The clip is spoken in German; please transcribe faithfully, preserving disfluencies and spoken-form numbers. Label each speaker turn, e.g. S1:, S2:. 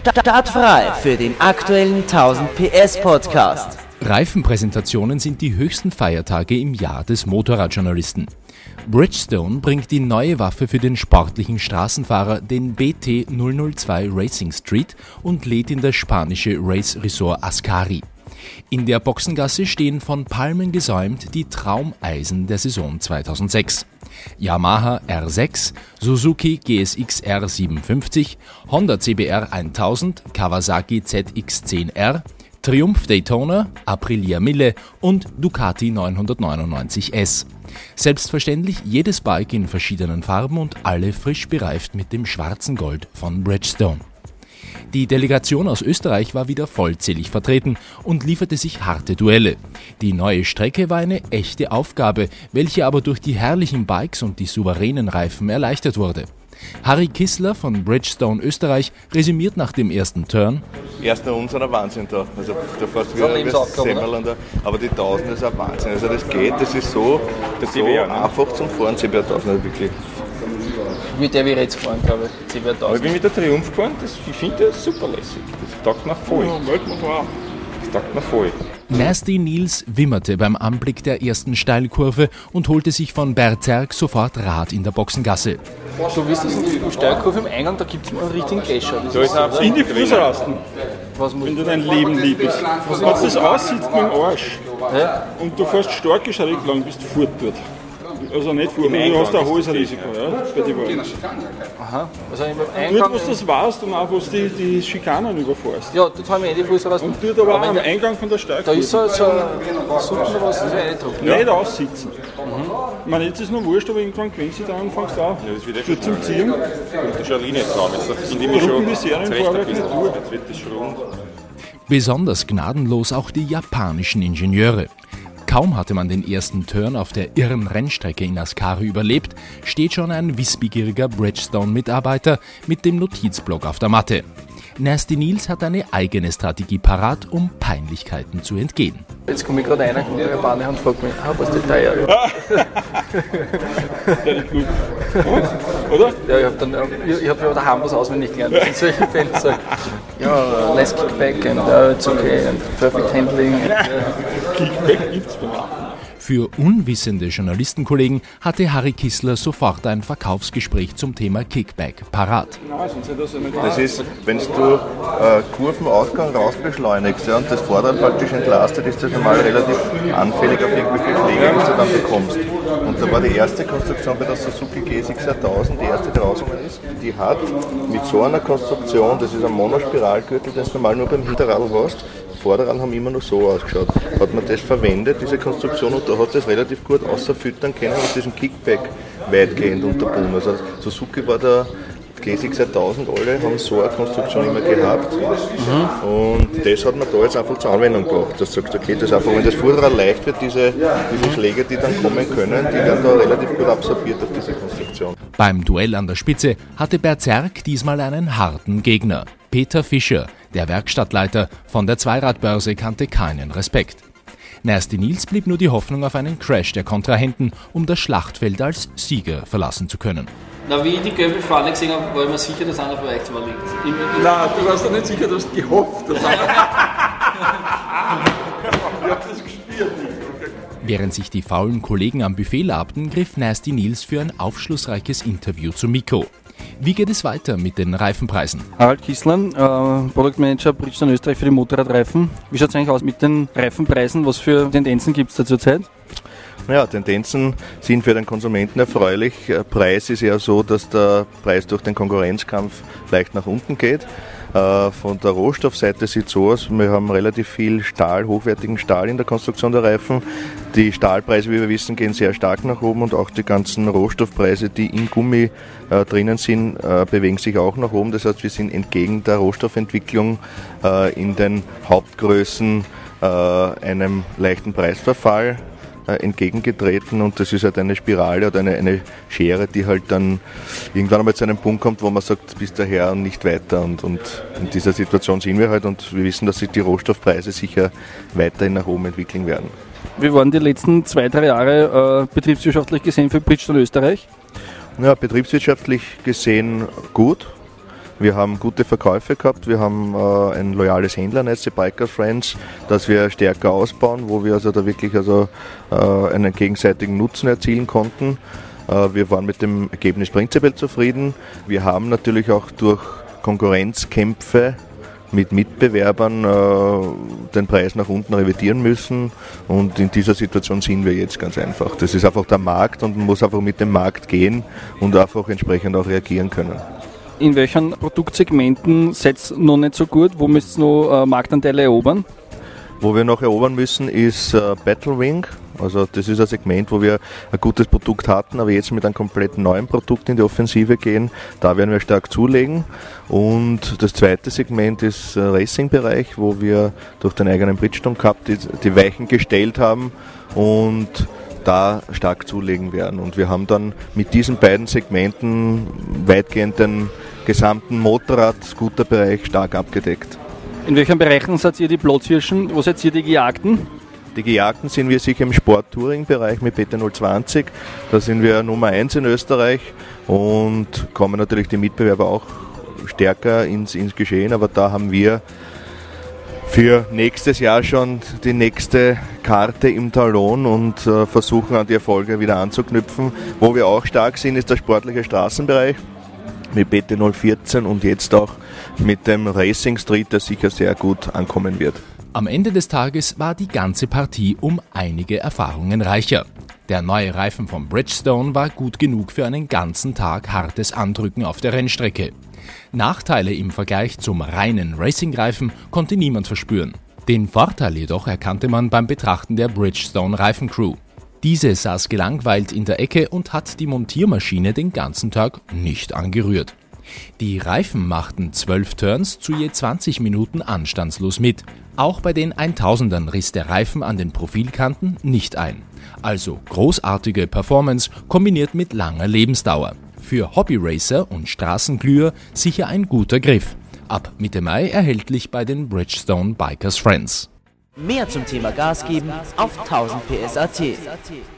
S1: Startfrei für den aktuellen tausend P S Podcast.
S2: Reifenpräsentationen sind die höchsten Feiertage im Jahr des Motorradjournalisten. Bridgestone bringt die neue Waffe für den sportlichen Straßenfahrer, den B T null null zwei Racing Street, und lädt in das spanische Race Resort Ascari. In der Boxengasse stehen von Palmen gesäumt die Traumeisen der Saison zweitausendsechs. Yamaha R sechs, Suzuki G S X R siebenundfünfzig, Honda C B R tausend, Kawasaki Z X zehn R, Triumph Daytona, Aprilia Mille und Ducati neunhundertneunundneunzig S. Selbstverständlich jedes Bike in verschiedenen Farben und alle frisch bereift mit dem schwarzen Gold von Bridgestone. Die Delegation aus Österreich war wieder vollzählig vertreten und lieferte sich harte Duelle. Die neue Strecke war eine echte Aufgabe, welche aber durch die herrlichen Bikes und die souveränen Reifen erleichtert wurde. Harry Kissler von Bridgestone Österreich resümiert nach dem ersten Turn:
S3: Erster unserer Wahnsinn da. Also da fährst du wieder Semmel, aber die tausend ist ein Wahnsinn. Also das geht, das ist so, das so einfach zum Fahren, C B R tausend wirklich.
S4: Mit der wir jetzt fahren, glaube ich, C B R tausend.
S3: Ich bin mit der Triumph gefahren, das, ich finde das super lässig. Das taugt mir voll. Das taugt mir voll.
S2: Nasty Nils wimmerte beim Anblick der ersten Steilkurve und holte sich von Berserk sofort Rat in der Boxengasse.
S4: Du wirst das in der Steilkurve im Eingang, da gibt es mal einen richtigen Gäscher.
S5: Da ist auch in die Fußrasten, wenn du dein Leben liebst. Wenn du das aussitzt mit dem Arsch ja? Und du fährst starke Schritte lang, bis du fort dort. Also nicht vor, du hast ein hohes Risiko, ja, bei den Wahlen.
S4: Aha, also im Eingang...
S5: Dort, wo du das weißt und auch, wo du die, die Schikanen überfährst.
S4: Ja, dort haben wir eh die Fußrasten.
S5: Und dort aber auch am Eingang von der Steilkurve.
S4: Da ist so, so ein Suppen oder was, das ist ja eindruckend.
S5: Nicht aussitzen. Mhm. Ich meine, jetzt ist es noch wurscht, aber irgendwann gewinnt sich da und fängst an. Ja, das wird eh schon zum Ziehen.
S3: Kommt da schon eine Linie zusammen. Jetzt sind wir schon recht ein bisschen durch. Jetzt wird das schon rund.
S2: Besonders gnadenlos auch die japanischen Ingenieure. Kaum hatte man den ersten Turn auf der irren Rennstrecke in Ascari überlebt, steht schon ein wissbegieriger Bridgestone-Mitarbeiter mit dem Notizblock auf der Matte. Nasty Nils hat eine eigene Strategie parat, um Peinlichkeiten zu entgehen.
S4: Jetzt komme ich gerade einer von der Japaner und fragt mich, ah, was ist der teuer?
S5: Der ist gut. Oder?
S4: Ja, ich habe dann, ich, ich hab ja daheim was auswendig gelernt. In solchen Fällen sagt, ja, less kickback and uh, it's okay and perfect handling. And, uh,
S5: Kickback gibt's von mir.
S2: Für unwissende Journalistenkollegen hatte Harry Kissler sofort ein Verkaufsgespräch zum Thema Kickback parat.
S3: Das ist, wenn du äh, Kurvenausgang rausbeschleunigst, ja, und das Vorderrad praktisch entlastet, ist das normal relativ anfällig auf irgendwelche Schläge, die du dann bekommst. Und da war die erste Konstruktion bei der Suzuki G S X R tausend, die erste, die rausgekommen ist, die hat mit so einer Konstruktion, das ist ein Monospiralgürtel, den du normal nur beim Hinterrad hast, Vorderrad haben immer noch so ausgeschaut. Hat man das verwendet, diese Konstruktion, und da hat es relativ gut außerfüttern können und diesen Kickback weitgehend unterbunden. Also Suzuki war der G S X R tausend, alle haben so eine Konstruktion immer gehabt. Mhm. Und das hat man da jetzt einfach zur Anwendung gebracht. Das sagt, okay, das einfach, wenn das Vorderrad leicht wird, diese, diese Schläge, die dann kommen können, die werden da relativ gut absorbiert auf diese Konstruktion.
S2: Beim Duell an der Spitze hatte Berserk diesmal einen harten Gegner. Peter Fischer, der Werkstattleiter von der Zweiradbörse, kannte keinen Respekt. Nasty Nils blieb nur die Hoffnung auf einen Crash der Kontrahenten, um das Schlachtfeld als Sieger verlassen zu können.
S4: Na, wie ich die gelbe Fahne gesehen habe, war ich mir sicher, dass einer von euch zwar liegt.
S5: Nein, du warst doch nicht sicher, du hast gehofft. Dass einer ich hab das gespürt.
S2: Während sich die faulen Kollegen am Buffet labten, griff Nasty Nils für ein aufschlussreiches Interview zum Mikro. Wie geht es weiter mit den Reifenpreisen?
S6: Harald Kissler, äh, Product Manager Bridgestone Österreich für die Motorradreifen. Wie schaut es eigentlich aus mit den Reifenpreisen? Was für Tendenzen gibt es da zurzeit?
S3: Ja, Tendenzen sind für den Konsumenten erfreulich. Der Preis ist ja so, dass der Preis durch den Konkurrenzkampf leicht nach unten geht. Von der Rohstoffseite sieht es so aus, wir haben relativ viel Stahl, hochwertigen Stahl in der Konstruktion der Reifen. Die Stahlpreise, wie wir wissen, gehen sehr stark nach oben, und auch die ganzen Rohstoffpreise, die im Gummi äh, drinnen sind, äh, bewegen sich auch nach oben. Das heißt, wir sind entgegen der Rohstoffentwicklung äh, in den Hauptgrößen äh, einem leichten Preisverfall entgegengetreten, und das ist halt eine Spirale oder eine, eine Schere, die halt dann irgendwann einmal zu einem Punkt kommt, wo man sagt, bis daher und nicht weiter, und, und in dieser Situation sind wir halt, und wir wissen, dass sich die Rohstoffpreise sicher weiterhin nach oben entwickeln werden.
S6: Wie waren die letzten zwei, drei Jahre äh, betriebswirtschaftlich gesehen für Bridgestone Österreich?
S3: Ja, betriebswirtschaftlich gesehen gut. Wir haben gute Verkäufe gehabt, wir haben äh, ein loyales Händlernetz, die Biker Friends, das wir stärker ausbauen, wo wir also da wirklich also, äh, einen gegenseitigen Nutzen erzielen konnten. Äh, wir waren mit dem Ergebnis prinzipiell zufrieden. Wir haben natürlich auch durch Konkurrenzkämpfe mit Mitbewerbern äh, den Preis nach unten revidieren müssen, und in dieser Situation sind wir jetzt ganz einfach. Das ist einfach der Markt und man muss einfach mit dem Markt gehen und einfach entsprechend auch reagieren können.
S6: In welchen Produktsegmenten seid ihr noch nicht so gut? Wo müsst ihr noch äh, Marktanteile erobern?
S3: Wo wir noch erobern müssen, ist äh, Battlewing. Also das ist ein Segment, wo wir ein gutes Produkt hatten, aber jetzt mit einem komplett neuen Produkt in die Offensive gehen. Da werden wir stark zulegen. Und das zweite Segment ist der Racing-Bereich, wo wir durch den eigenen Bridgestone Cup die, die Weichen gestellt haben und da stark zulegen werden. Und wir haben dann mit diesen beiden Segmenten weitgehend den gesamten Motorrad-Scooter-Bereich stark abgedeckt.
S6: In welchen Bereichen seid ihr die Platzhirschen? Wo seid ihr die Gejagten?
S3: Die Gejagten sind wir sicher im Sport-Touring-Bereich mit B T null zwanzig. Da sind wir Nummer eins in Österreich und kommen natürlich die Mitbewerber auch stärker ins, ins Geschehen. Aber da haben wir für nächstes Jahr schon die nächste Karte im Talon und äh, versuchen an die Erfolge wieder anzuknüpfen. Wo wir auch stark sind, ist der sportliche Straßenbereich mit B T null vierzehn und jetzt auch mit dem Racing Street, der sicher sehr gut ankommen wird.
S2: Am Ende des Tages war die ganze Partie um einige Erfahrungen reicher. Der neue Reifen von Bridgestone war gut genug für einen ganzen Tag hartes Andrücken auf der Rennstrecke. Nachteile im Vergleich zum reinen Racing-Reifen konnte niemand verspüren. Den Vorteil jedoch erkannte man beim Betrachten der Bridgestone-Reifencrew. Diese saß gelangweilt in der Ecke und hat die Montiermaschine den ganzen Tag nicht angerührt. Die Reifen machten zwölf Turns zu je zwanzig Minuten anstandslos mit. Auch bei den Eintausendern riss der Reifen an den Profilkanten nicht ein. Also großartige Performance kombiniert mit langer Lebensdauer. Für Hobbyracer und Straßenglüher sicher ein guter Griff. Ab Mitte Mai erhältlich bei den Bridgestone Bikers Friends.
S1: Mehr zum Thema Gas geben auf tausend P S Punkt A T.